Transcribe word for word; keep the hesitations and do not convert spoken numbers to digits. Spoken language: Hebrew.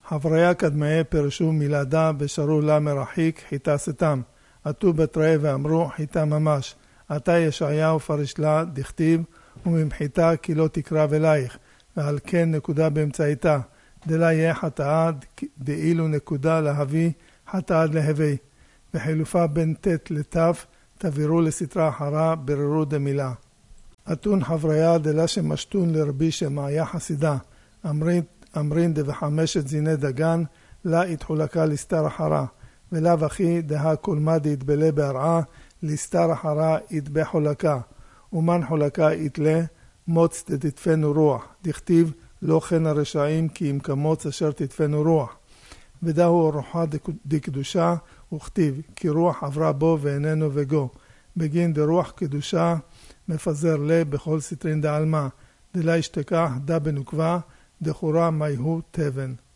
חבריה קדמאי פרשו מלעדה ושרו לה מרחיק חיטה סתם. עטו בתראה ואמרו חיטה ממש. עתה ישעיהו פרש לה דכתיב וממחיתה כי לא תקרב אלייך. ועל כן נקודה באמצעיתה. דלה יהיה חטאה דאילו נקודה להביא חטאה להווי. וחילופה בין תת לתף תבירו לסתרה אחרה בררו דמילה. אתון חבריה דלה שמשתון לרבי שמעיה חסידה. אמרין, אמרין דבחמשת זיני דגן לה התחולקה לסתר אחרה. ולה וכי דה קולמה דהתבלה בהרעה לסתר אחרה יתבה חולקה. ומן חולקה יתלה מוץ דתתפנו רוח. דכתיב לא כן הרשעים כי אם כמוץ אשר תתפנו רוח. ודהו רוחה דקדושה וכתיב כי רוח עברה בו ואיננו וגו. בגין דרוח קדושה מפזר לה בכל סטרין דעלמה. דלה השתכח דה בנוקבה דחורה מייהו תבן.